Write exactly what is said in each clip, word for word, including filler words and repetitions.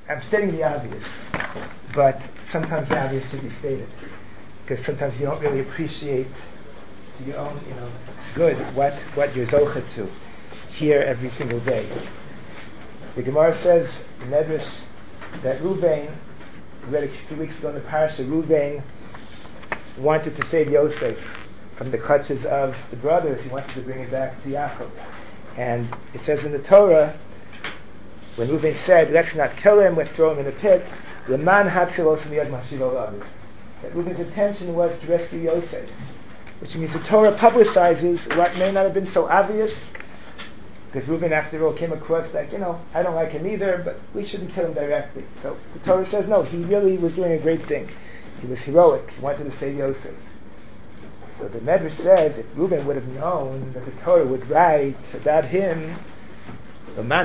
I'm stating the obvious, but sometimes the obvious should be stated, because sometimes you don't really appreciate to your own, you know, good what what you're zocha to hear every single day. The Gemara says in Medrash that Ruvain, we read a few weeks ago in the parasha, Ruvain wanted to save Yosef from the clutches of the brothers. He wanted to bring it back to Yaakov. And it says in the Torah, when Ruvain said, let's not kill him, let's throw him in a pit, Leman hatzilos miyad mashivo laviv. That Ruvain's intention was to rescue Yosef. Which means the Torah publicizes what may not have been so obvious, because Reuben, after all, came across like, you know, I don't like him either, but we shouldn't kill him directly. So the Torah says, no, he really was doing a great thing. He was heroic. He wanted to save Yosef. So the Medrash says, if Reuben would have known that the Torah would write about him, he would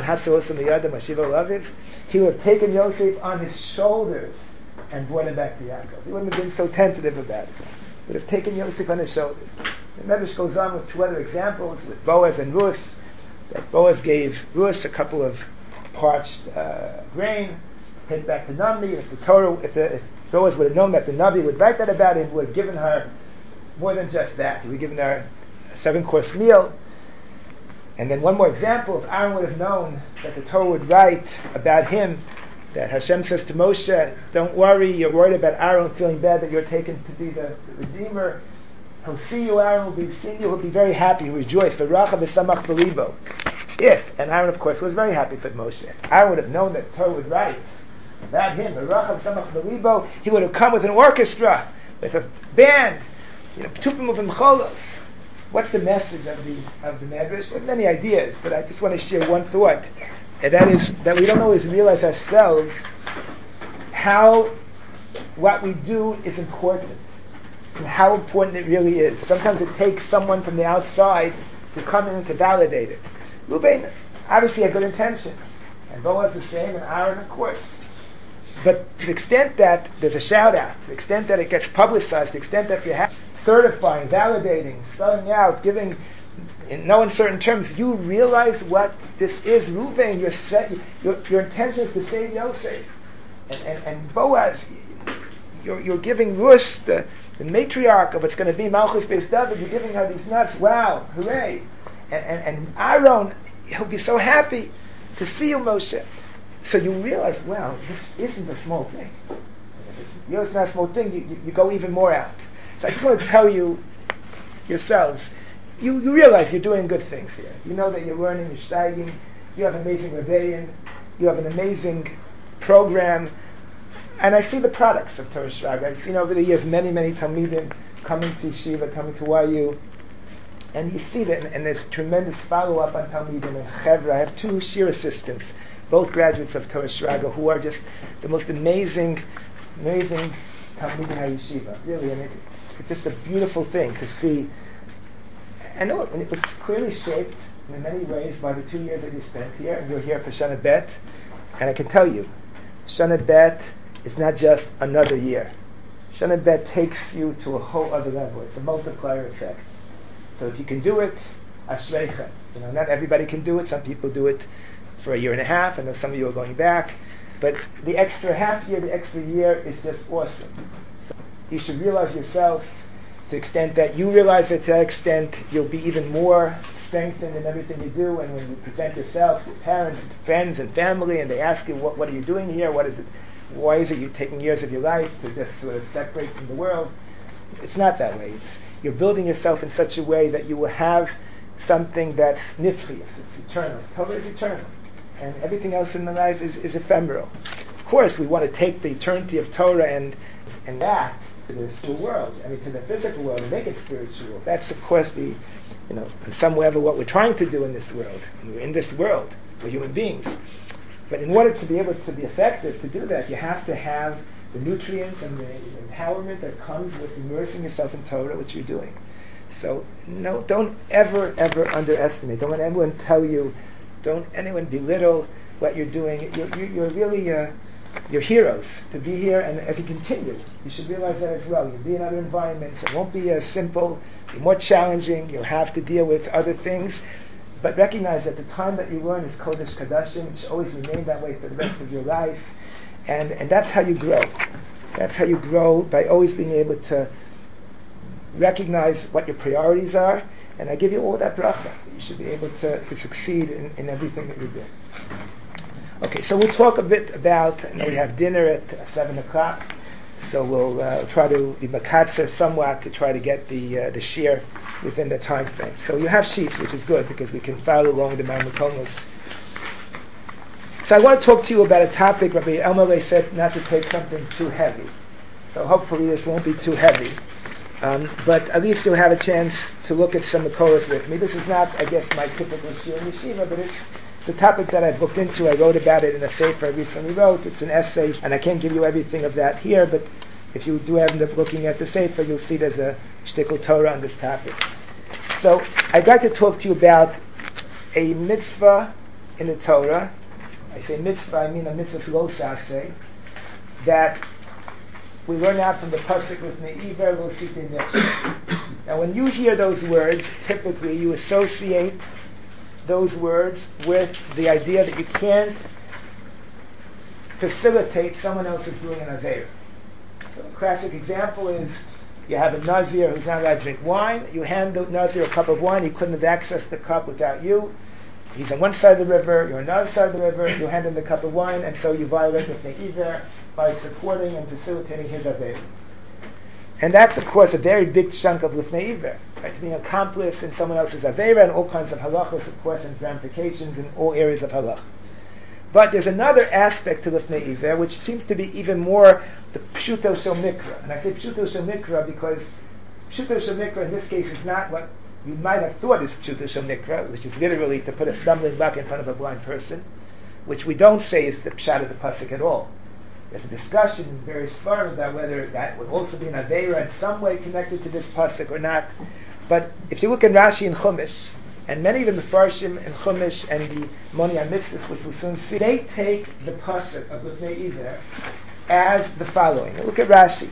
have taken Yosef on his shoulders and brought him back to Yaakov. He wouldn't have been so tentative about it. He would have taken Yosef on his shoulders. The Medrash goes on with two other examples, with Boaz and Rus. That Boaz gave Rus a couple of parched uh, grain to take back to Navi. If the Torah, if, the, if Boaz would have known that the Navi would write that about him, he would have given her more than just that. He would have given her a seven-course meal. And then one more example, if Aaron would have known that the Torah would write about him, that Hashem says to Moshe, don't worry, you're worried about Aaron feeling bad that you're taken to be the, the Redeemer. He'll see you, Aaron will be seeing you, he'll be very happy, rejoice. If, and Aaron of course was very happy for Moshe, Aaron would have known that the Torah would write about him, he would have come with an orchestra, with a band, you know, Tupim of Mcholos. What's the message of the of the Medrash? There are many ideas, but I just want to share one thought, and that is that we don't always realize ourselves how what we do is important, and how important it really is. Sometimes it takes someone from the outside to come in and to validate it. Reuben obviously had good intentions, and Boaz the same, and Aaron of course. But to the extent that there's a shout out, to the extent that it gets publicized, to the extent that you have certifying, validating, spelling out, giving in no uncertain terms, you realize what this is. Reuven, your set, your, your intention is to save Yosef, and and, and Boaz, you're, you're giving Rus, the, the matriarch of what's going to be Malchus Beis David, you're giving her these nuts. Wow, hooray! And, and and Aaron, he'll be so happy to see you, Moshe. So you realize, wow, this isn't a small thing. You know, it's not a small thing. You, you, you go even more out. So I just want to tell you yourselves, you, you realize you're doing good things here. You know that you're learning, you're steiging, you have amazing rebellion, you have an amazing program, and I see the products of Torah Shraga. I've seen over the years many, many Talmidim coming to Yeshiva, coming to Y U, and you see that, and, and there's tremendous follow-up on Talmidim and Chevra. I have two sheer assistants, both graduates of Torah Shraga, who are just the most amazing, amazing Talmidim HaYeshiva. Really, and it's, it's just a beautiful thing to see. And no, and it was clearly shaped in many ways by the two years that you spent here, and you're here for Shana Bet. And I can tell you, Shana Bet is not just another year. Shana Bet takes you to a whole other level. It's a multiplier effect. So if you can do it, Ashreicha. You know, not everybody can do it. Some people do it for a year and a half. I know some of you are going back. But the extra half year, the extra year is just awesome. So you should realize yourself, to the extent that you realize it, to that extent you'll be even more strengthened in everything you do. And when you present yourself to parents and friends and family, and they ask you, what, what are you doing here? What is it? Why is it you're taking years of your life to just sort of separate from the world? It's not that way. It's, you're building yourself in such a way that you will have something that's nitzchius, it's eternal. Torah is eternal. And everything else in the life is, is ephemeral. Of course, we want to take the eternity of Torah and and that to the spiritual world, I mean to the physical world, and make it spiritual. That's of course the, you know, on some level what we're trying to do in this world. And we're in this world, we're human beings. But in order to be able to be effective, to do that, you have to have the nutrients and the empowerment that comes with immersing yourself in Torah, which you're doing. So no, don't ever, ever underestimate. Don't let anyone tell you, don't anyone belittle what you're doing. You're, you're, you're really, uh, you're heroes to be here, and as you continue, you should realize that as well. You'll be in other environments. It won't be as simple, it'll be more challenging. You'll have to deal with other things. but recognize that the time that you learn is Kodesh Kadashim. It should always remain that way for the rest of your life. And, and that's how you grow. That's how you grow, by always being able to recognize what your priorities are. And I give you all that bracha. You should be able to, to succeed in, in everything that you do. Okay, so we'll talk a bit about, I know we have dinner at uh, seven o'clock, so we'll uh, try to be makatzer somewhat to try to get the uh, the shir within the time frame. So you have sheets, which is good, because we can follow along the Marmakonos. So I want to talk to you about a topic. Rabbi Elmaleh said not to take something too heavy. So hopefully this won't be too heavy. Um, but at least you'll have a chance to look at some Makoros with me. This is not, I guess, my typical shir in yeshiva, but it's the topic that I've looked into. I wrote about it in a sefer I recently wrote. It's an essay, and I can't give you everything of that here, but if you do end up looking at the sefer, you'll see there's a shtickle Torah on this topic. So I'd like to talk to you about a mitzvah in the Torah. I say mitzvah, I mean a mitzvah lo saseh, that we learn out from the pasuk with Me'iver lo sitei nechsel. Now when you hear those words, typically you associate those words with the idea that you can't facilitate someone else's doing an aveira. So a classic example is you have a Nazir who's not allowed to drink wine. You hand the Nazir a cup of wine. He couldn't have accessed the cup without you. He's on one side of the river, you're on the other side of the river. You hand him the cup of wine, and so you violate the Me'iver by supporting and facilitating his aveira. And that's, of course, a very big chunk of Lifnei Iver, right? To be an accomplice in someone else's Aveira, and all kinds of halachos, of course, and ramifications in all areas of halach. But there's another aspect to Lifnei Iver, which seems to be even more the Pshuto Shel Mikra. And I say Pshuto Shel Mikra because Pshuto Shel Mikra in this case is not what you might have thought is Pshuto Shel Mikra, which is literally to put a stumbling block in front of a blind person, which we don't say is the Pshat of the Pasuk at all. There's a discussion in various forums about whether that would also be an Aveira in some way connected to this pasuk or not. But if you look in Rashi and Chumash, and many of the Mefarshim and Chumash and the Moni HaMitzvos, which we'll soon see, they take the pasuk of Lifnei Iver as the following. Now look at Rashi.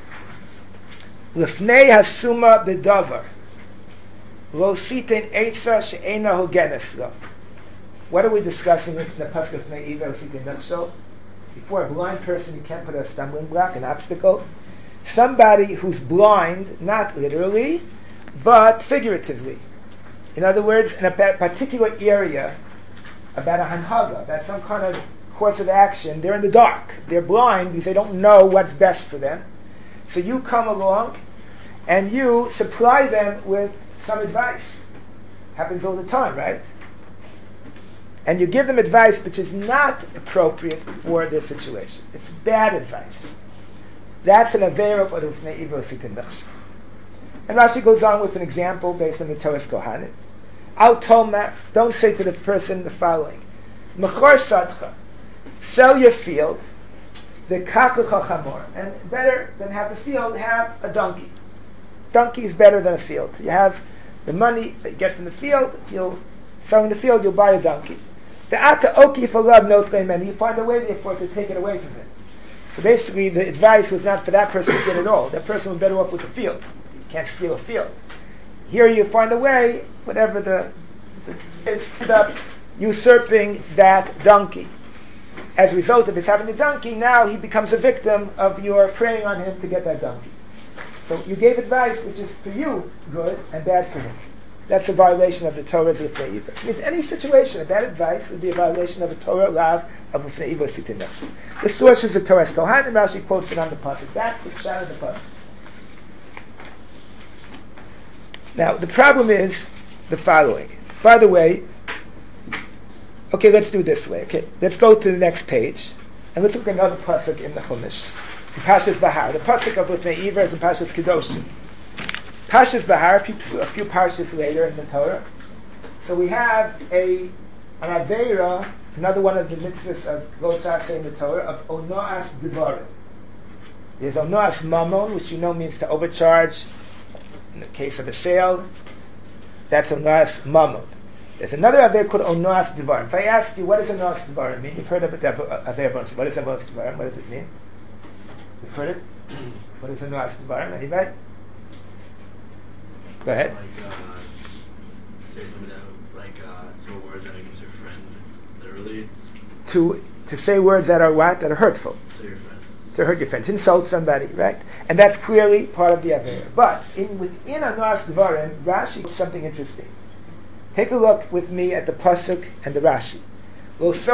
Lifnei hasuma b'davar lo sitein eitza she'ena hogenes lo. What are we discussing in the pasuk of Lifnei Iver lo sitein nechsel? Before a blind person, you can't put a stumbling block, an obstacle. Somebody who's blind, not literally, but figuratively. In other words, in a particular area, about a hanhaga, about some kind of course of action, they're in the dark. They're blind because they don't know what's best for them. So you come along and you supply them with some advice. Happens all the time, right? And you give them advice which is not appropriate for their situation. It's bad advice. That's an aveira for the Lifnei Iver sitei nechsel. And Rashi goes on with an example based on the Torah's Kohanim. Al Tomer, don't say to the person the following: Mechor sadcha, sell your field, the kakucha chamor, and better than have a field, have a donkey. Donkey is better than a field. You have the money that you get from the field, you'll selling the field, you'll buy a donkey. The ata oki for love no and you find a way therefore to take it away from him. So basically the advice was not for that person to get it all. That person was better off with the field. You can't steal a field. Here you find a way, whatever the, the is end up usurping that donkey. As a result of his having the donkey, now he becomes a victim of your preying on him to get that donkey. So you gave advice which is for you good and bad for him. That's a violation of the Torah's Lifnei Iver. It means any situation, a bad advice would be a violation of a Torah lav of Lifnei Iver sitei nechsel. The source is the Torah's Kohanim, and Rashi quotes it on the pasuk. That's the pshat of the pasuk. Now, the problem is the following. By the way, okay, let's do it this way. Okay, let's go to the next page, and let's look at another pasuk in the Chumash, in Parshas Bahar. The pasuk of Lifnei Iver is in Parshas Kedoshim. Parshas Bahar, a few, a few parshas later in the Torah. So we have a an aveira, another one of the mitzvahs of Lo Saseh in the Torah, of Onoas Devarim. There's Onoas Mamon, which you know means to overcharge. In the case of a sale, that's Onoas Mamon. There's another aveira called Onoas Devarim. If I ask you, what does Onoas Devarim mean? You've heard of it, aveira. What is Onoas Devarim? What does it mean? You've heard it? What is Onoas Devarim? Anybody? Go ahead. Like, uh, say something that, like, like uh, throw words out against your friend, literally. To to say words that are what? That are hurtful. To your friend. To hurt your friend, to insult somebody, right? And that's clearly part of the Avera. But in within Anas Dvarim, Rashi does something interesting. Take a look with me at the Pasuk and the Rashi. And that's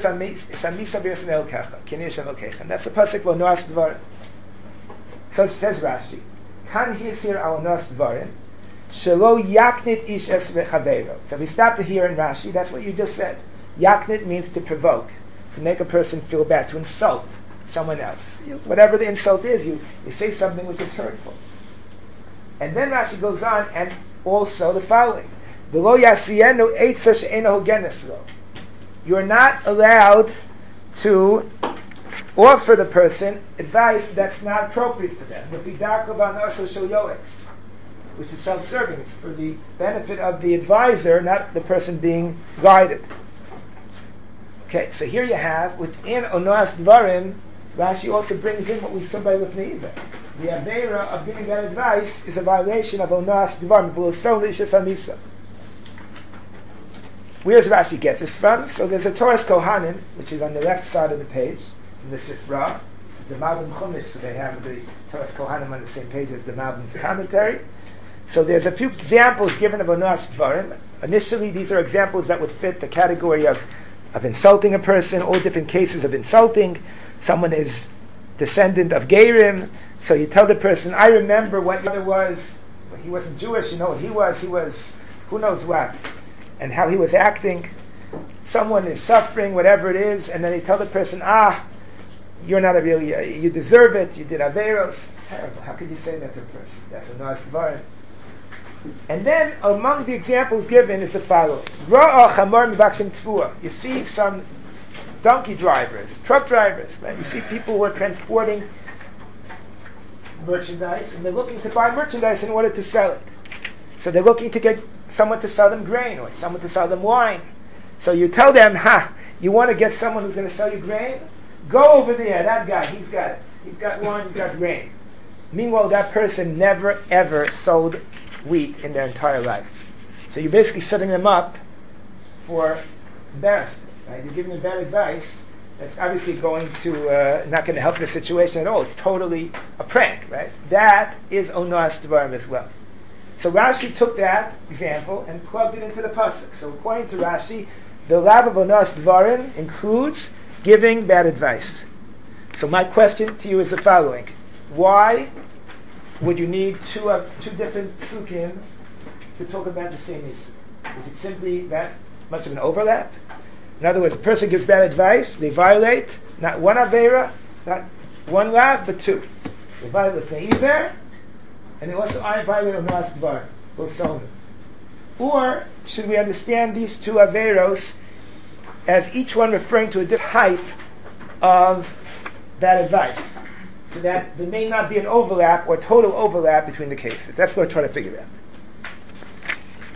the Pasuk of Anas Dvarim. So it says Rashi, Kan hisir al Anas Dvarim, Shelo yaknit ish es v'chaveiro. So if we stop to here in Rashi, that's what you just said. Yaknit means to provoke, to make a person feel bad, to insult someone else. You, whatever the insult is, you, you say something which is hurtful. And then Rashi goes on, and also the following. V'lo yasiyenu eitza she'eino hogenes lo. You're not allowed to offer the person advice that's not appropriate for them. Which is self-serving. It's for the benefit of the advisor, not the person being guided. Okay, so here you have, within Onas Dvarim, Rashi also brings in what we said by Lifnei Iver. The Avera of giving that advice is a violation of Onas Dvarim. Where does Rashi get this from? So there's a Torah Kohanim, which is on the left side of the page, in the Sifra. It's the Malbim Chumash, so they have the Torah Kohanim on the same page as the Malbim's commentary. So there's a few examples given of Onas Dvarim. Initially, these are examples that would fit the category of, of insulting a person, all different cases of insulting. Someone is descendant of Gerim, so you tell the person, I remember what your mother was, he wasn't Jewish, you know what he was, he was who knows what, and how he was acting. Someone is suffering, whatever it is, and then you tell the person, ah, you're not a real, you deserve it, you did Averos. Terrible. How could you say that to a person? That's a Onas Dvarim. And then among the examples given is the following. You see some donkey drivers, truck drivers, right? You see people who are transporting merchandise, and they're looking to buy merchandise in order to sell it. So they're looking to get someone to sell them grain or someone to sell them wine. So you tell them, ha, you want to get someone who's going to sell you grain? Go over there, that guy, he's got it. He's got wine, he's got grain. Meanwhile, that person never ever sold wheat in their entire life. So you're basically setting them up for embarrassment. Right? You're giving them bad advice that's obviously going to uh, not going to help the situation at all. It's totally a prank, right? That is Onas Dvarim as well. So Rashi took that example and plugged it into the pasuk. So according to Rashi, the lab of Onas Dvarim includes giving bad advice. So my question to you is the following: why would you need two uh, two different psukim to talk about the same issue? Is it simply that much of an overlap? In other words, a person gives bad advice, they violate not one Avera, not one lab, but two. They violate the Iver, and they also violate Onas Dvarim, both Solomon. Or should we understand these two Averos as each one referring to a different type of bad advice, so that there may not be an overlap or total overlap between the cases? That's what we're trying to figure out.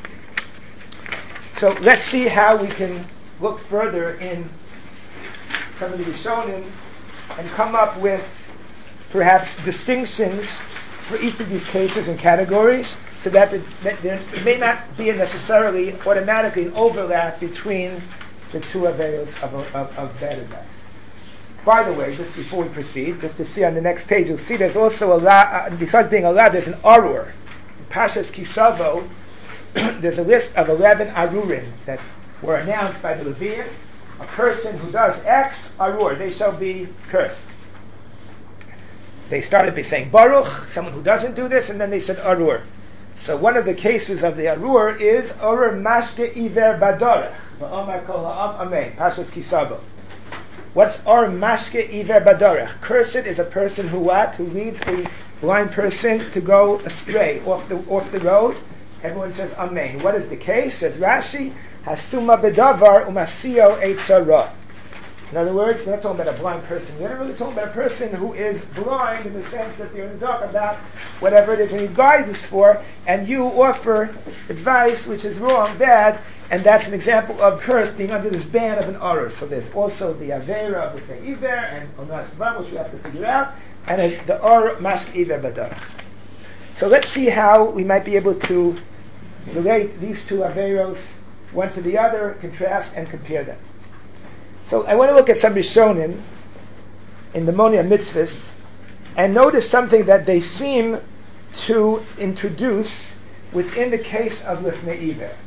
So let's see how we can look further in some of the Rishonim and come up with perhaps distinctions for each of these cases and categories, so that, the, that there may not be necessarily automatically an overlap between the two averos of, of, of bad advice. By the way, just before we proceed, just to see on the next page, you'll see there's also a lot, uh, besides being a lot, there's an arur. In Parshas Kisavo, there's a list of eleven arurim that were announced by the Leviim. A person who does X, arur, they shall be cursed. They started by saying Baruch, someone who doesn't do this, and then they said arur. So one of the cases of the arur is arur mashke iver badorech. V'omar kol ha'am amen. Parshas Kisavo. What's or mashke iver badorech? Cursed is a person who what? Who leads a blind person to go astray off the off the road. Everyone says amen. What is the case? Says Rashi, hasuma bedavar umasio eitzara. In other words, we're not talking about a blind person. We're not really talking about a person who is blind in the sense that they're in the dark about whatever it is they need guidance for, and you offer advice which is wrong, bad, and that's an example of curse being under this ban of an arur. So there's also the avera of the iver and onas dvarim, which we have to figure out, and the arur mashke iver badar. So let's see how we might be able to relate these two averos one to the other, contrast and compare them. So I want to look at some Rishonim in the Moni HaMitzvahs and notice something that they seem to introduce within the case of Lifnei Iver.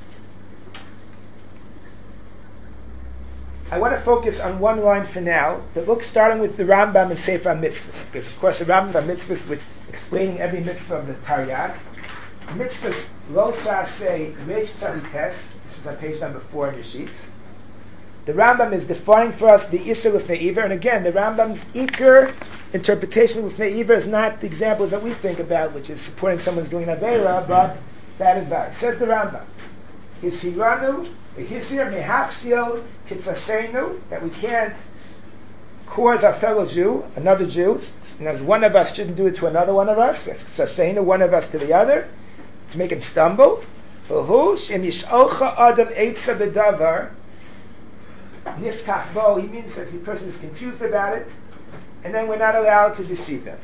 I want to focus on one line for now that looks starting with the Rambam and Sefer HaMitzvahs, because of course the Rambam HaMitzvahs with explaining every mitzvah of the Taryag. Mitzvahs Lo Saseh Reish Tzadites. This is on page number four in your sheets. The Rambam is defining for us the Isser Lifnei Iver, and again, the Rambam's Iker interpretation of Lifnei Iver is not the examples that we think about, which is supporting someone's doing an Aveira, but bad advice. Says the Rambam, Hisiranu, Hisir Mehachsil Kitzasenu, that we can't cause our fellow Jew, another Jew, as one of us shouldn't do it to another one of us, Kitzasenu, one of us to the other, to make him stumble. Shem Yishalcha Adam Eitza B'davar, Niftach Bo, he means that the person is confused about it, and then we're not allowed to deceive them.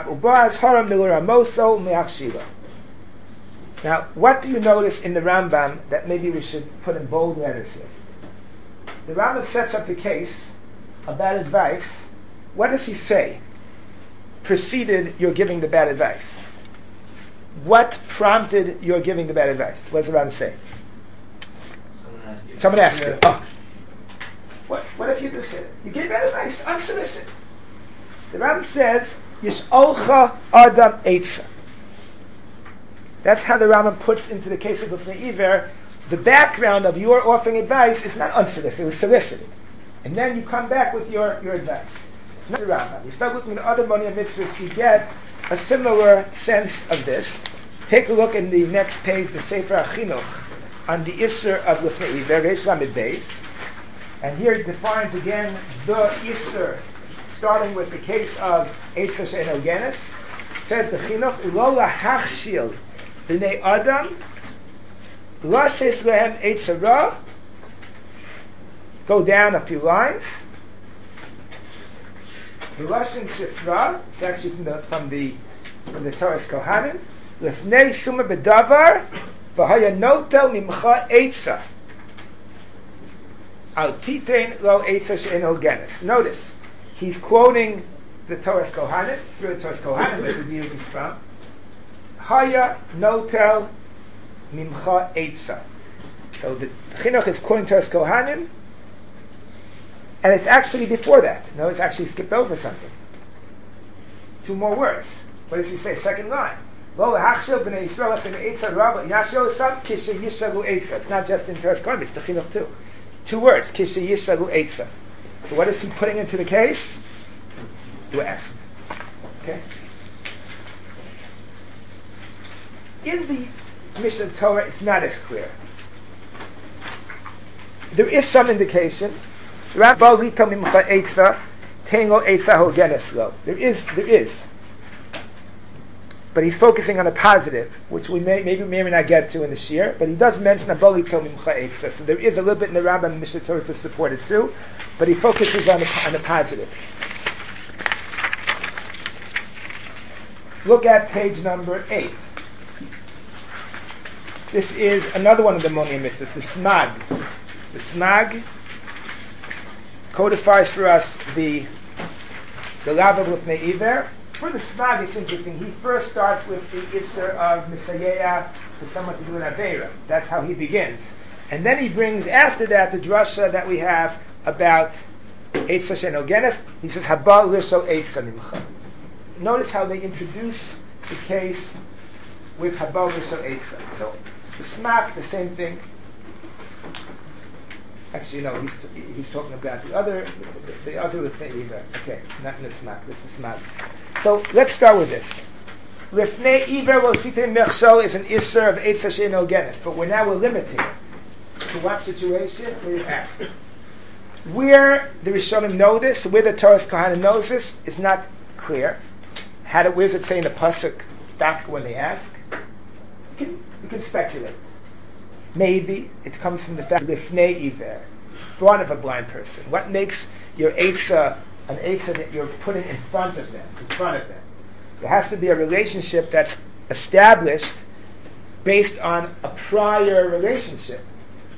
Now, what do you notice in the Rambam that maybe we should put in bold letters here? The Rambam sets up the case of bad advice. What does he say? Preceded your giving the bad advice. What prompted your giving the bad advice? What does the Rambam say? Someone asked you. Someone asked Yeah. you. Oh. What, what if you just said it? You gave bad advice, unsolicited. The Rambam says, Yis'olcha Adam Eitza. That's how the Rambam puts into the case of Lifnei Iver, the background of your offering advice is not unsolicited, it was solicited. And then you come back with your, your advice. It's not the Rambam. You start looking at other Moni HaMitzvahs, you get a similar sense of this. Take a look in the next page, the Sefer HaChinuch, on the Isser of Lifnei Iver, Reish Lamed Beis. And here it defines again the Isser, starting with the case of Eitza She'eino Genes. Says the Chinuch, Lo lahachshil b'nei Adam, lases lehem Eitza Ra. Go down a few lines. The Lashon Sifra, it's actually from the from the from the Torah's Kohanim. Lefnei Shuma B'davar, v'haya notel mimcha Eitza. Al titein lo Eitza she'eino genes. Notice, he's quoting the Torah's Kohanim, through the Torah's Kohanim, that the view is from. Haya notel mimcha Eitza. So the Chinuch is quoting Torah's Kohanim, and it's actually before that. No, it's actually skipped over something. Two more words. What does he say? Second line. Lo hachshel b'nei Yisrael asim Eitza rabba yashel sam kishe yishalu Eitza. It's not just in Torah's Kohanim, it's the Chinuch too. Two words, Kishe Yishalu Eitza. So what is he putting into the case? You ask. Okay? In the Mishnah Torah, it's not as clear. There is some indication. There is, there is. But he's focusing on a positive, which we may maybe may or may not get to in the Shir, but he does mention Aboli Kol Mimcha Eitza. So there is a little bit in the Rambam and Mishnah Torah to support it too, but he focuses on a, on a positive. Look at page number eight. This is another one of the Moni HaMitzvahs, the Smag. The Smag codifies for us the the Lav of Lifnei Iver. For the Smag, it's interesting. He first starts with the Isser of Misayea to someone to do an Aveira. That's how he begins. And then he brings after that the drasha that we have about Eitza She'eino Genes. He says, Haba Lishol Eitza Mimcha. Notice how they introduce the case with Haba Lishol Eitza. So the Smag, the same thing. Actually, no, he's he's talking about the other the, the other Lifnei Iver. Okay, not in the Smag. This is Smag. So let's start with this. Lifnei Iver lo sitei mechshol is an isser of Eitza She'eino Genes, but we're now we're limiting it to what situation? We ask. Where the Rishonim know this, where the Torah's Kohanim knows this, is not clear. How do, where does it say in the pasuk? Back when they ask, we can, we can speculate. Maybe it comes from the fact Lifnei Iver, front of a blind person. What makes your Eitza an Eitza that you're putting in front of them, in front of them? There has to be a relationship that's established based on a prior relationship.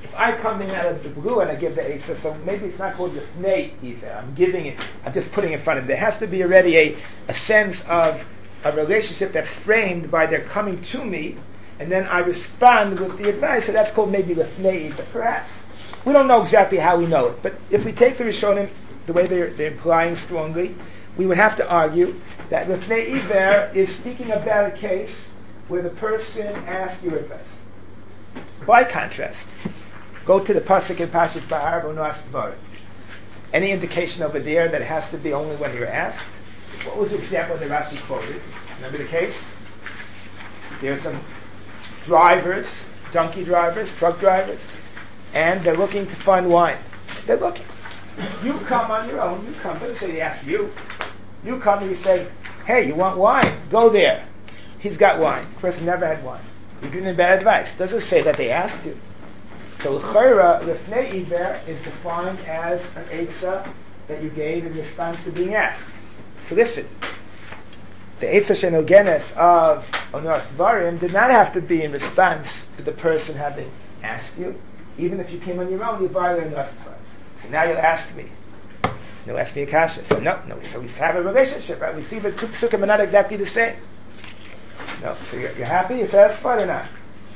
if I come in out of the blue and I give the eitzah, so maybe it's not called lifnei either. I'm giving it, I'm just putting it in front of them. There has to be already a, a sense of a relationship that's framed by their coming to me, and then I respond with the advice, so that's called maybe lifnei either, perhaps. We don't know exactly how we know it, but if we take the Rishonim the way they're, they're implying strongly, we would have to argue that lifnei iver is speaking about a case where the person asks your advice. By contrast, go to the pasuk in Parshas Ba'ar V'Noas Dvarim. Any indication over there that it has to be only when you're asked? What was the example that Rashi quoted? Remember the case? There are some drivers, donkey drivers, truck drivers, and they're looking to find wine. They're looking. You come on your own, you come, but say they ask you. You come and you say, hey, you want wine? Go there. He's got wine. The person never had wine. You're giving them bad advice. Doesn't say that they asked you. So l'chayra, lifnei iver is defined as an eitzah that you gave in response to being asked. So listen, the eitzah shenogenes of Onos Dvarim did not have to be in response to the person having asked you. Even if you came on your own, you violated Onos Dvarim. So now you'll ask me. You'll ask me a kasha. So no, no. So we have a relationship, right? We see the two psukim are not exactly the same. No. So you're, you're happy? You're satisfied or not?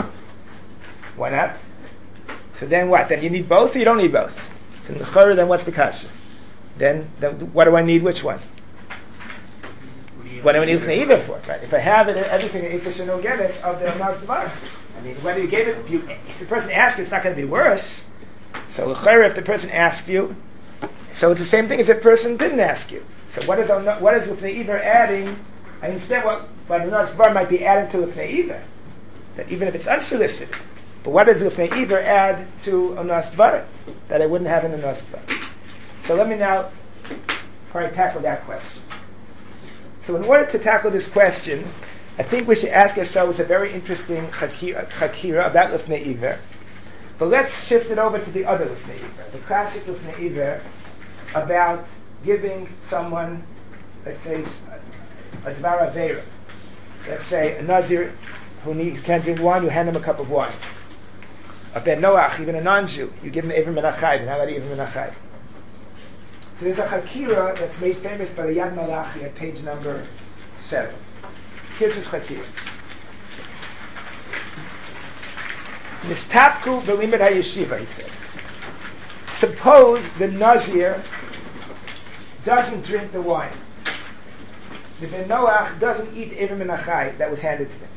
Why not? So then what? Then you need both or you don't need both? So in the chorah, then what's the kasha? Then, then what do I need? Which one? What do I need lifnei iver for? Right? If I have it, everything in eitzah shenogenes of the Onos Dvarim. I mean, whether you gave it, if, you, if the person asks you, it's not going to be worse. So l'chayra, if the person asks you, so it's the same thing as if the person didn't ask you. So what is what is lifnei iver adding? And instead, what what Onos Dvarim might be added to lifnei iver, that even if it's unsolicited. But what does lifnei iver add to Onos Dvarim that I wouldn't have in Onos Dvarim? So let me now try to tackle that question. So in order to tackle this question, I think we should ask ourselves a very interesting chakira, chakira about lifnei iver. But let's shift it over to the other lifnei iver, the classic lifnei iver about giving someone, let's say, a dvar aveira. Let's say a nazir who need, can't drink wine, you hand him a cup of wine. A ben noach, even a non-Jew, you give him Ever Menachai, and how about Ever Menachai? So there's a chakira that's made famous by the Yad Malachi at page number seven. Here's his chakira. Nistapku b'limud hayeshiva, he says. Suppose the nazir doesn't drink the wine. The ben noach doesn't eat Ever Menachai that was handed to him.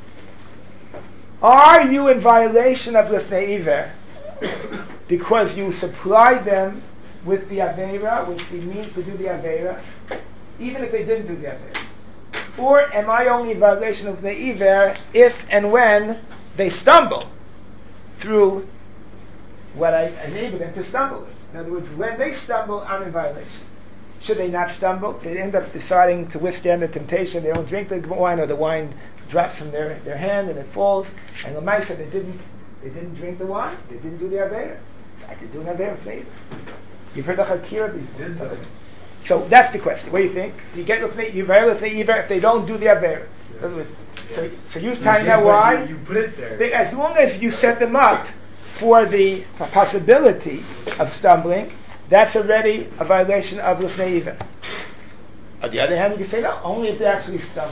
Are you in violation of lifnei iver because you supplied them with the aveira, with the means to do the aveira, even if they didn't do the aveira? Or am I only in violation of lifnei iver if and when they stumble through what I enable them to stumble with? In other words, when they stumble, I'm in violation. Should they not stumble? If they end up deciding to withstand the temptation, they don't drink the wine, or the wine drops from their, their hand and it falls, and the Lamaisa, they didn't they didn't drink the wine, they didn't do the Aveira. So I did do an Aveira favor. You've heard the Chakira before. So that's the question. What do you think? Do you get Lefnei Iver, Lefnei Iver if they don't do the Aveira? In other words, so, so you telling that why? You, you put it there. They, as long as you set them up for the possibility of stumbling, that's already a violation of Lefnei Iver. On the other hand, you can say, no, only if they actually stumble.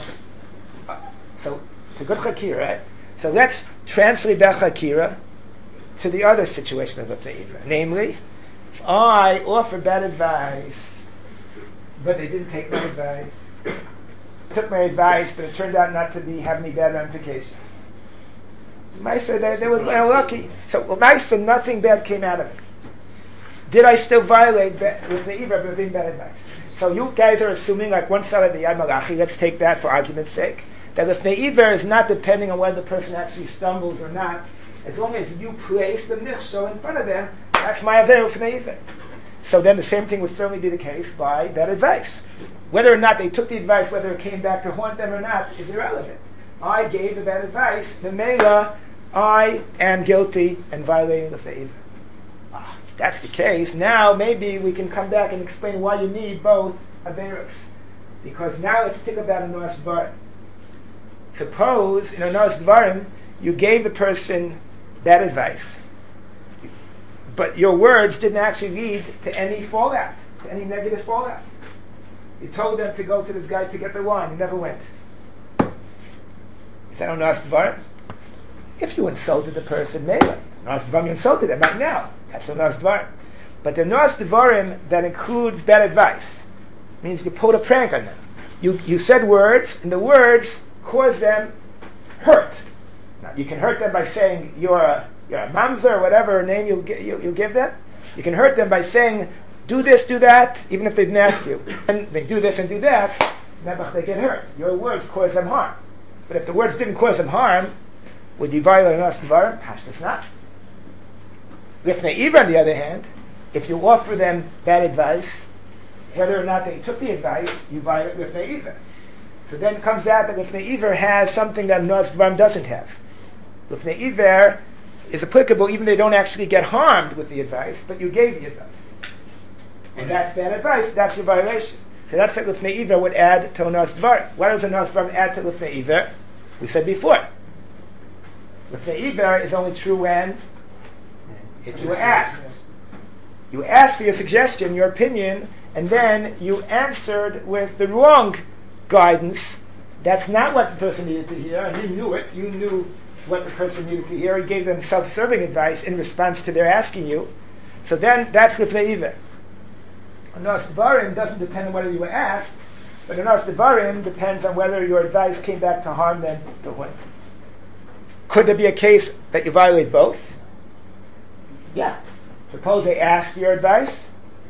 So it's a good chakira, right? So let's translate that chakira to the other situation of Lefnei Iver. Namely, if I offer bad advice, but they didn't take my advice, took my advice, but it turned out not to be have any bad ramifications. Maisa, they, they were unlucky. So well, Maisa, nothing bad came out of it. Did I still violate Lefnei Iver by giving bad advice? So you guys are assuming, like one side of the Yad Malachi, let's take that for argument's sake, that Lefnei Iver is not depending on whether the person actually stumbles or not. As long as you place the nichshol in front of them, that's my Aver Lefnei Iver. So then the same thing would certainly be the case by bad advice. Whether or not they took the advice, whether it came back to haunt them or not, is irrelevant. I gave the bad advice, the Mela, I am guilty and violating Lefnei Iver. Ah, if that's the case, now maybe we can come back and explain why you need both Averos. Because now let's think about a Onos Dvarim. Suppose in Onos Dvarim you gave the person bad advice. but your words didn't actually lead to any fallout, to any negative fallout. You told them to go to this guy to get the wine. You never went. Is that Onas Dvarim? If you insulted the person, maybe. Onas Dvarim, you insulted them right now. That's Onas Dvarim. But the Onas Dvarim that includes bad advice means you pulled a prank on them. You you said words, and the words caused them hurt. Now, you can hurt them by saying you're a, you're a mamzer or whatever name you, you, you give them. You can hurt them by saying, do this, do that, even if they didn't ask you. And they do this and do that, never they get hurt. Your words cause them harm. But if the words didn't cause them harm, would you violate Onas Dvarim? Pashtus not. Lifnei Iver, on the other hand, if you offer them bad advice, whether or not they took the advice, you violate Lifnei Iver. So then it comes out that Lifnei Iver has something that Onas Dvarim doesn't have. Lifnei Iver is applicable even if they don't actually get harmed with the advice, but you gave the advice. And that's bad advice, that's your violation. So that's what Lifnei Iver would add to Onas Dvarim. What does Onas Dvarim add to Lifnei Iver? We said before. Lifnei Iver is only true when if you were asked. You asked for your suggestion, your opinion, and then you answered with the wrong guidance. That's not what the person needed to hear, and you knew it. You knew what the person needed to hear. You gave them self-serving advice in response to their asking you. So then that's Lifnei Iver. Onas Dvarim doesn't depend on whether you were asked, but Onas Dvarim depends on whether your advice came back to harm them to win. Could there be a case that you violate both? Yeah. Suppose they asked for your advice,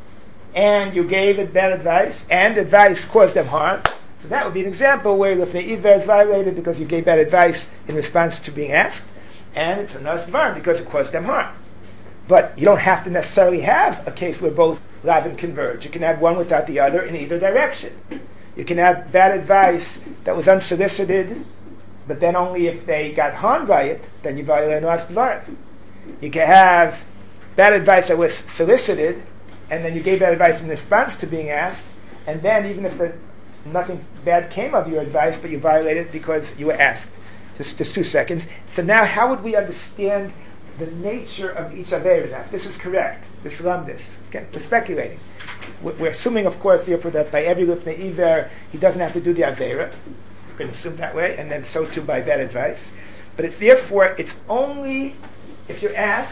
and you gave it bad advice, and advice caused them harm. So that would be an example where Lifnei Iver is violated because you gave bad advice in response to being asked, and it's Onas Dvarim because it caused them harm. But you don't have to necessarily have a case where both lavin converge. You can have one without the other in either direction. You can have bad advice that was unsolicited, but then only if they got harmed by it, then you violate Onas Dvarim. You can have bad advice that was solicited, and then you gave bad advice in response to being asked, and then even if the, nothing bad came of your advice, but you violated it because you were asked. Just, just two seconds. So now how would we understand the nature of each Aveira? Now, if this is correct, this Lamdis, again, we're speculating. We're, we're assuming, of course, therefore, that by every Lifnei Iver, he doesn't have to do the Aveira. We're going to assume that way, and then so too by bad advice. But it's therefore, it's only if you're asked,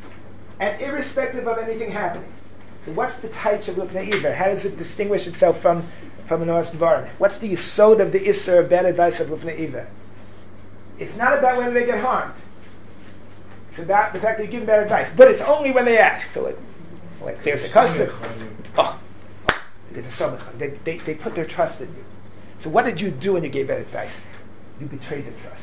and irrespective of anything happening. So what's the type of Lifnei Iver? How does it distinguish itself from, from an Onas Dvarim? What's the yesod of the Isser of bad advice of Lifnei Iver? It's not about whether they get harmed. It's about the fact that you give them bad advice. But it's only when they ask. So like, like there's a custom. Oh, oh, there's a samach. They, they, they put their trust in you. So what did you do when you gave bad advice? You betrayed the trust.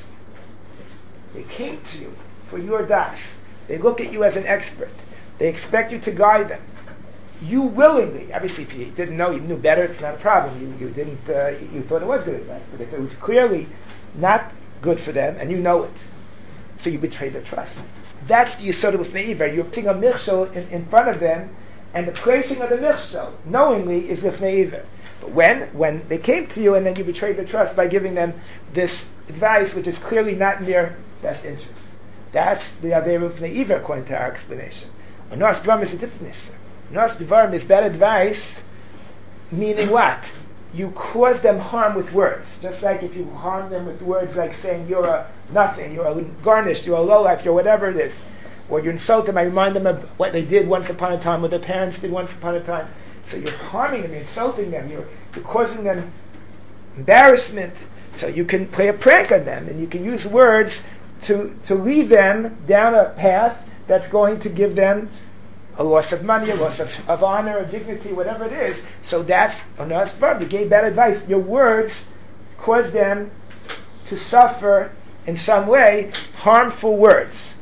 They came to you for your das. They look at you as an expert. They expect you to guide them. You willingly, obviously if you didn't know, you knew better, it's not a problem. You, you didn't, uh, you thought it was good advice. But if it was clearly not good for them, and you know it, so you betrayed their trust. That's the yesod of Lifnei Iver. You're putting a michshol in, in front of them, and the placing of the michshol, knowingly, is Lifnei Iver. But when? When they came to you, and then you betrayed their trust by giving them this advice, which is clearly not in their best interest. That's the Aveira of Lifnei Iver, according to our explanation. Onas Dvarim is a different issue. Onas Dvarim is bad advice, meaning what? You cause them harm with words. Just like if you harm them with words like saying you're a nothing, you're a garnished, you're a lowlife, you're whatever it is. Or you insult them, I remind them of what they did once upon a time, what their parents did once upon a time. So you're harming them, you're insulting them, you're, you're causing them embarrassment. So you can play a prank on them, and you can use words to, to lead them down a path that's going to give them a loss of money, a loss of, of honor, of dignity, whatever it is. So that's Onas Dvarim. You gave bad advice. Your words cause them to suffer in some way harmful words.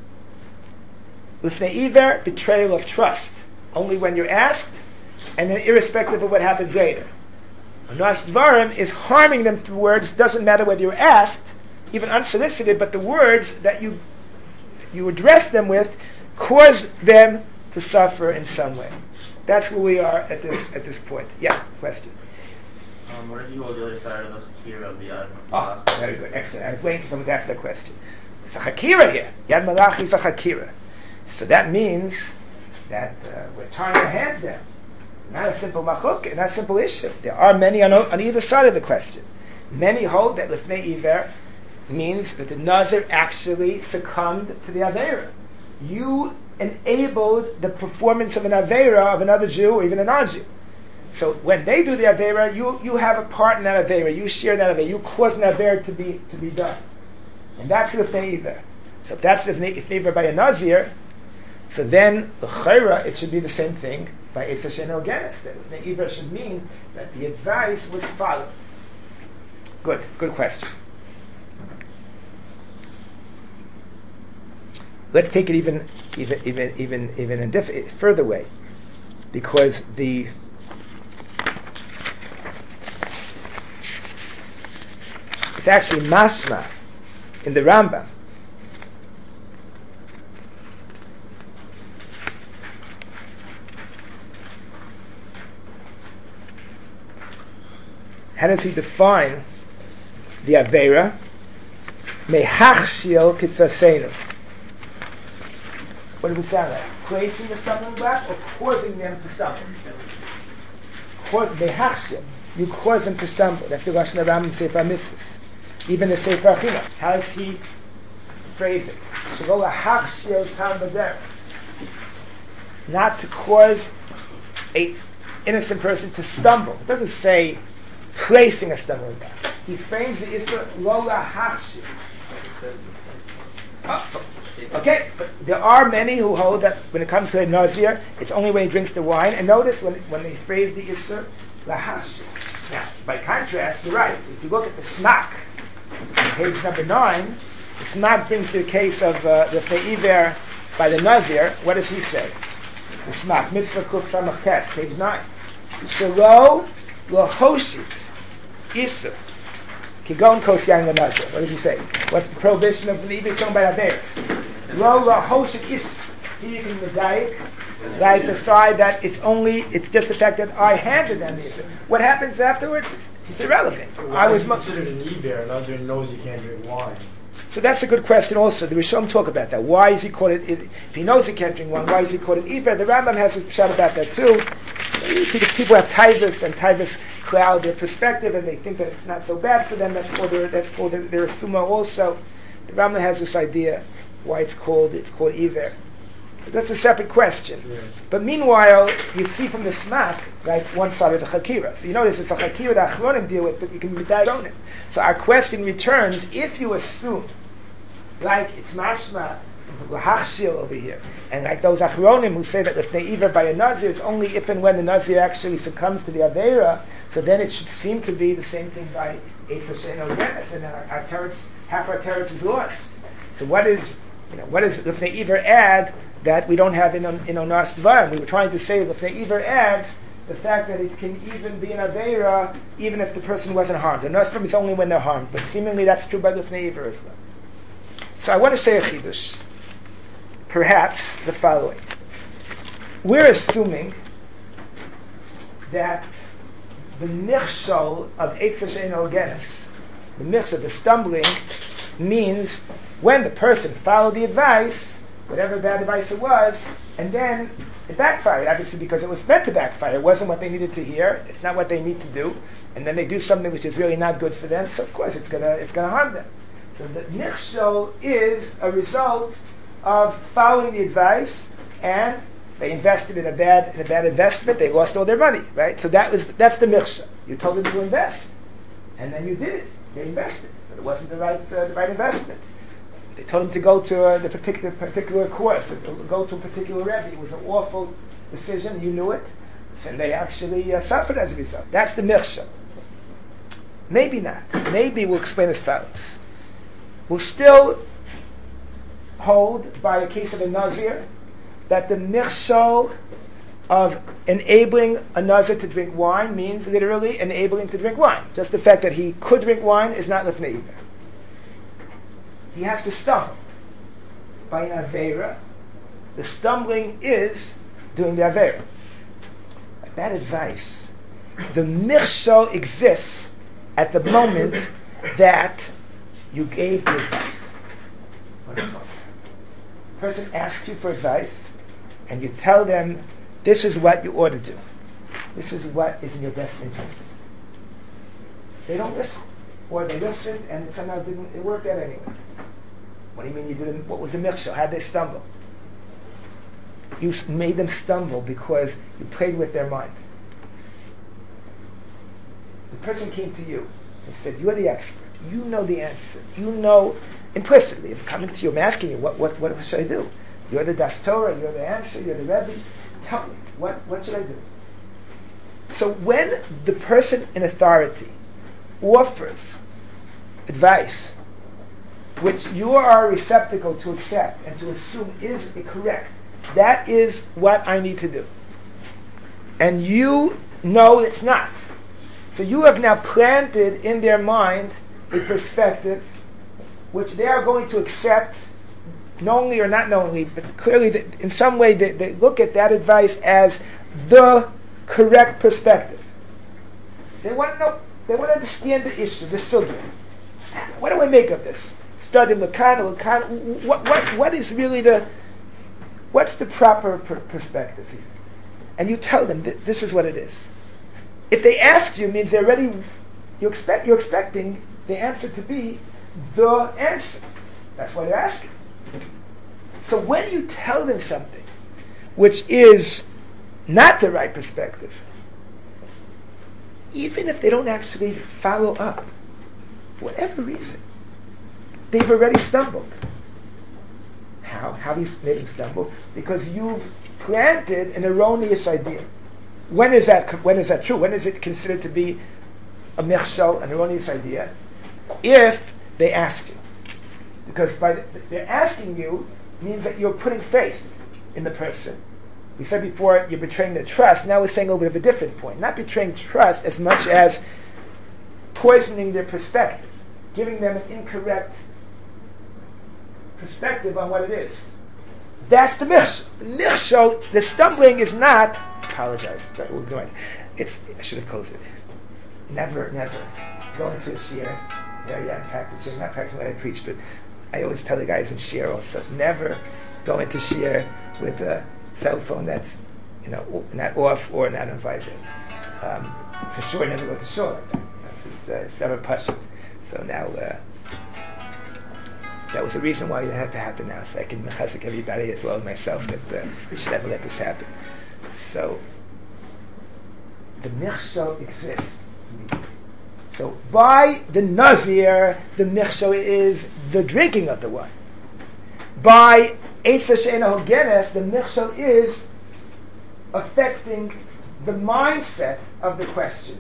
Lifnei Iver, betrayal of trust. Only when you're asked, and then irrespective of what happens later. Onas Dvarim is harming them through words. Doesn't matter whether you're asked, even unsolicited, but the words that you you address them with cause them to suffer in some way. That's where we are at this at this point. Yeah, question. Um, what if you hold the other side of the Hakira of the Yad? Oh, very good, excellent. I was waiting for someone to ask that question. It's a Hakira here. Yad Malach is a Hakira. So that means that uh, we're tying our hands down. Not a simple machuk, not a simple issue. There are many on, on either side of the question. Many hold that lifnei iver means that the nazir actually succumbed to the aveira. You enabled the performance of an aveira of another Jew or even a non-Jew. So when they do the aveira, you you have a part in that aveira. You share in that aveira. You cause an aveira to be to be done, and that's lifnei iver. So if that's lifnei iver by a nazir, so then the chayra it should be the same thing by Eitz Hashem Ogenes. That lifnei iver should mean that the advice was followed. Good, good question. Let's take it even, even, even, even, even in a diff- further way, because the it's actually mashma in the Rambam. How does he define the aveira? Mehachshil kitzasenu. What does it sound like? Placing the stumbling block or causing them to stumble? Cause mehachshil. You cause them to stumble. That's the Lashon Rambam Sefer Mitzvos. Even the Sefer Achila. How does he phrase it? Shelo lahachshil tam b'derech. Not to cause a innocent person to stumble. It doesn't say placing a stumbling block. He frames the Isra lo lahachshil. Oh, okay, but there are many who hold that when it comes to a nazir, it's only when he drinks the wine. And notice when when they phrase the Isra lahachshil. Now, by contrast, you're right. If you look at the Smak, page number nine, the Smak brings the case of uh, the Fe'iver by the Nazir. What does he say? The Smak, Mitzvah Kuf Samach Tes, page nine. Shelo lohoshit Isra kigon kos yain l'Nazir. What does he say? What's the prohibition of the Fe'iver shown by Averis? Lo lohoshit Isra. Here you can medayik. Right, decide that it's only, it's just the fact that I handed them the Isra. What happens afterwards? It's irrelevant. Why I was is he mo- considered an Iber? Nazir knows he can't drink wine. So that's a good question also. The Rishon talk about that. Why is he called it, it, if he knows he can't drink wine, why is he called it Iber? The Rambam has a shot about that too. Because people have taivas and taivas cloud their perspective and they think that it's not so bad for them. That's called their, that's called their, their summa also. The Rambam has this idea why it's called, it's called Iber. That's a separate question. Yeah. But meanwhile, you see from the Smak, right, one side of the Chakira. So you notice it's a Chakira that Achronim deal with, but you can medayik on it. So our question returns, if you assume, like it's mashma, Lahachshil over here, and like those Achronim who say that if they either by a Nazir, it's only if and when the Nazir actually succumbs to the Aveira, so then it should seem to be the same thing by Eitz Hashem Ogenes, and our, our teretz, half our teretz is lost. So what is, you know, what is, if they either add, that we don't have in in Onas Dvarim. We were trying to say that if they either adds the fact that it can even be an Aveira even if the person wasn't harmed. Onas Dvarim is only when they're harmed, but seemingly that's true by Lifnei Iver as well. So I want to say a chidush, perhaps the following. We're assuming that the nichshol of Eitz Hashem Ogenes, the nichshol, the stumbling, means when the person followed the advice, whatever bad advice it was, and then it backfired, obviously because it was meant to backfire. It wasn't what they needed to hear. It's not what they need to do. And then they do something which is really not good for them, so of course it's gonna it's gonna harm them. So the nichshol is a result of following the advice, and they invested in a bad in a bad investment. They lost all their money, right? So that was that's the nichshol. You told them to invest, and then you did it. They invested, but it wasn't the right uh, the right investment. They told him to go to uh, the particular particular course, to go to a particular rebbe. It was an awful decision. You knew it, and they actually uh, suffered as a result. That's the nichshol. Maybe not. Maybe we'll explain as follows. We'll still hold, by a case of a nazir, that the nichshol of enabling a nazir to drink wine means literally enabling to drink wine. Just the fact that he could drink wine is not lifnei iver. He has to stumble by an Aveira. The stumbling is doing the Aveira. Bad advice. The nichshol exists at the moment that you gave the advice. What are you talking about? A person asks you for advice, and you tell them, this is what you ought to do. This is what is in your best interest. They don't listen. Or they listened and it somehow didn't, it worked out anyway. What do you mean you didn't, what was the mikshel? How did they stumble? You s- made them stumble because you played with their mind. The person came to you and said, you're the expert. You know the answer. You know implicitly. If I'm coming to you, I'm asking you, what, what, what should I do? You're the Das Torah, you're the answer, you're the Rebbe. Tell me, what, what should I do? So when the person in authority offers advice, which you are a receptacle to accept and to assume is correct, that is what I need to do. And you know it's not. So you have now planted in their mind a perspective which they are going to accept, knowingly or not knowingly, but clearly that in some way they, they look at that advice as the correct perspective. They want to know, they want to understand the issue, the sugya. What do I make of this? Study Lakan, Lakan, what, what, what is really the, what's the proper per- perspective here? And you tell them, th- this is what it is. If they ask you, it means they're ready, you expect, you're expecting the answer to be the answer. That's why they're asking. So when you tell them something which is not the right perspective, even if they don't actually follow up, for whatever reason, they've already stumbled. How? How have you made them stumble? Because you've planted an erroneous idea. When is that? When is that true? When is it considered to be a mechshel, an erroneous idea? If they ask you, because by the, they're asking you means that you're putting faith in the person. We said before you're betraying their trust. Now we're saying a little bit of a different point. Not betraying trust as much as poisoning their perspective, giving them an incorrect perspective on what it is. That's the michshel. The michshel, the stumbling is not. Apologize. We'll ignore it. It's. I should have closed it. Never, never go into a shiur. Yeah, yeah, I'm practicing. Not practicing what I preach, but I always tell the guys in shiur also: never go into shiur with a cell phone that's, you know, not off or not on vibrate. Um, for sure, never go to shul like that. You know, it's just uh, it's never pushed. So now. Uh, That was the reason why it had to happen now, so I can mechazik everybody as well as myself that uh, we should never let this happen. So, the michshel exists. So, by the nazir, the michshel is the drinking of the wine. By Eitza She'eina Hogenes, the michshel is affecting the mindset of the questioner.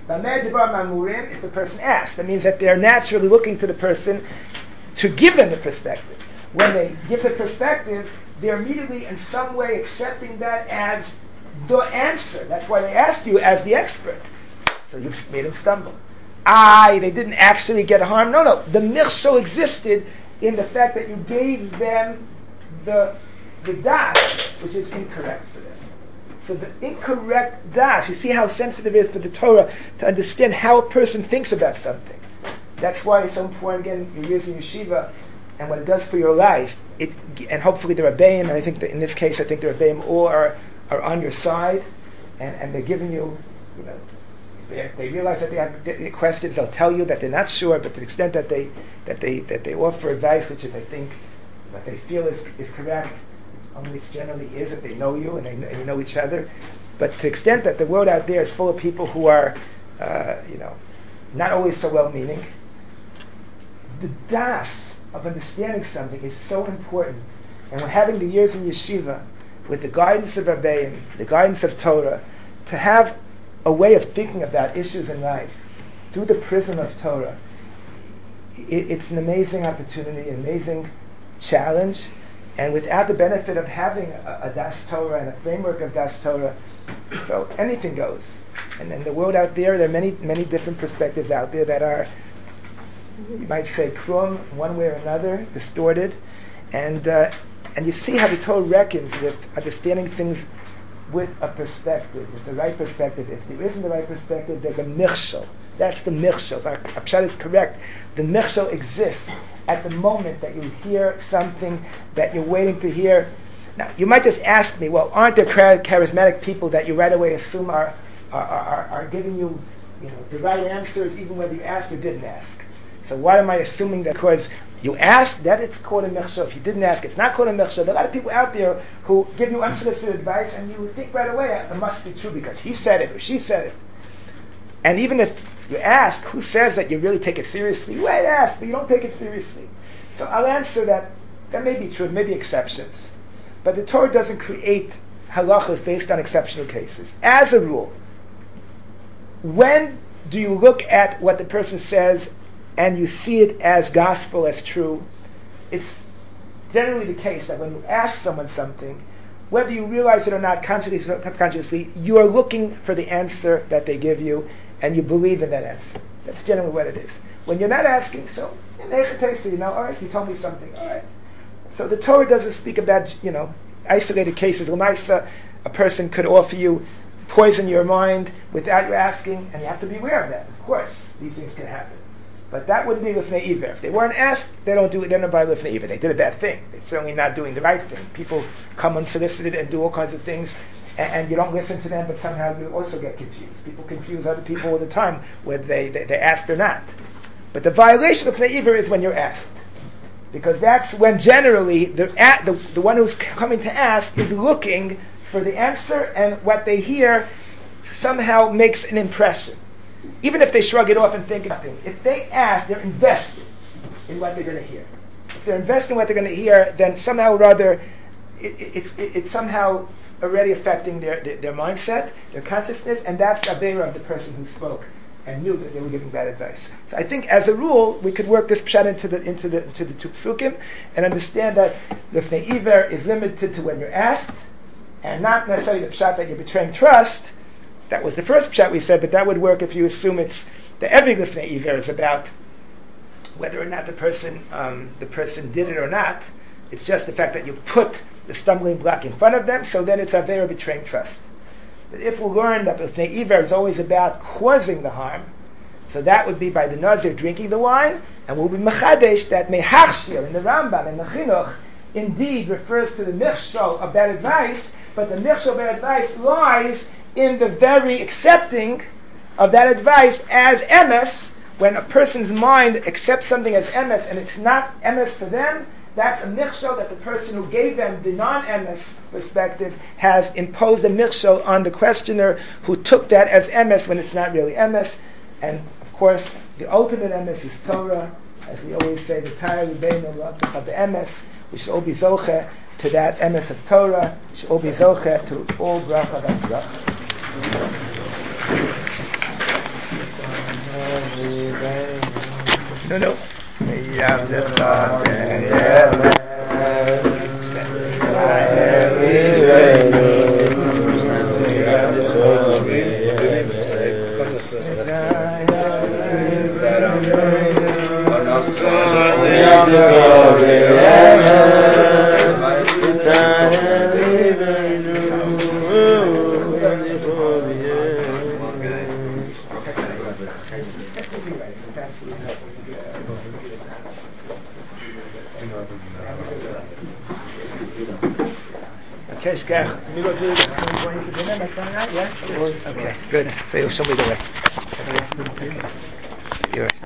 If the person asks, that means that they're naturally looking to the person to give them the perspective. When they give the perspective, they're immediately in some way accepting that as the answer. That's why they ask you as the expert. So you've made them stumble. Aye, they didn't actually get harmed. No, no. The michshel existed in the fact that you gave them the the das, which is incorrect for them. So the incorrect das, you see how sensitive it is for the Torah to understand how a person thinks about something. That's why it's so important, again, your years in yeshiva, and what it does for your life. It, and hopefully the Rebbeim, and I think that in this case, I think the Rebbeim all are, are on your side, and, and they're giving you, you know, if they realize that they have the questions, they'll tell you that they're not sure, but to the extent that they that they that they offer advice, which is, I think, what they feel is is correct, it's only generally is if they know you and they and you know each other. But to the extent that the world out there is full of people who are, uh, you know, not always so well-meaning. The das of understanding something is so important, and when having the years in yeshiva, with the guidance of Rebbeim, the guidance of Torah, to have a way of thinking about issues in life through the prism of Torah, it, it's an amazing opportunity, an amazing challenge, and without the benefit of having a, a das Torah and a framework of das Torah, so anything goes. And in the world out there, there are many, many different perspectives out there that are, you might say, krum, one way or another, distorted, and uh, and you see how the Torah reckons with understanding things with a perspective, with the right perspective. If there isn't the right perspective, there's a michshel. That's the michshel. If our pshat is correct, the michshel exists at the moment that you hear something that you're waiting to hear. Now, you might just ask me, well, aren't there char- charismatic people that you right away assume are, are, are, are giving you, you know, the right answers even whether you asked or didn't ask? So why am I assuming that because you asked, that it's called a mechshav? If you didn't ask, it's not called a mechshav. There are a lot of people out there who give you unsolicited advice and you think right away it must be true because he said it or she said it. And even if you ask, who says that you really take it seriously? You might ask, but you don't take it seriously. So I'll answer that that may be true, there may be exceptions. But the Torah doesn't create halachas based on exceptional cases. As a rule, when do you look at what the person says and you see it as gospel, as true? It's generally the case that when you ask someone something, whether you realize it or not, consciously or subconsciously, you are looking for the answer that they give you, and you believe in that answer. That's generally what it is. When you're not asking, so, you know, all right, you told me something, all right. So the Torah doesn't speak about, you know, isolated cases. L'maisa, a person could offer you, poison your mind without you asking, and you have to be aware of that. Of course, these things can happen. But that wouldn't be lifnei iver. If they weren't asked, they don't do it. They're not by lifnei iver. They did a bad thing. They're certainly not doing the right thing. People come unsolicited and do all kinds of things, and, and you don't listen to them, but somehow you also get confused. People confuse other people all the time whether they, they, they're asked or not. But the violation of lifnei iver is when you're asked. Because that's when generally the, at, the the one who's coming to ask is looking for the answer, and what they hear somehow makes an impression. Even if they shrug it off and think nothing. If they ask, they're invested in what they're going to hear. If they're invested in what they're going to hear, then somehow or other, it, it, it's, it, it's somehow already affecting their, their, their mindset, their consciousness, and that's the avera of the person who spoke and knew that they were giving bad advice. So I think, as a rule, we could work this pshat into the into the into the two psukim and understand that the lifnei iver is limited to when you're asked, and not necessarily the pshat that you're betraying trust. That was the first pshat we said, but that would work if you assume it's the every lifnei iver is about whether or not the person um, the person did it or not. It's just the fact that you put the stumbling block in front of them, so then it's avera betraying trust. But if we learn that lifnei iver is always about causing the harm, so that would be by the nazir drinking the wine, and we'll be mechadesh that mehachshir in the Rambam and the Chinuch indeed refers to the michshol of bad advice, but the michshol of bad advice lies in the very accepting of that advice as emes. When a person's mind accepts something as emes and it's not emes for them, that's a michshol that the person who gave them the non-emes perspective has imposed a michshol on the questioner who took that as emes when it's not really emes. And of course, the ultimate emes is Torah. As we always say, the Torah of the emes. We should all be zoche to that emes of Torah. We should all be zoche to all bracha v'atzlacha. No, no. Okay, Scott. Can you go do it? Are you going for dinner? Am I saying that? Yeah? Okay, good. So you'll show me the way. Okay. You're right.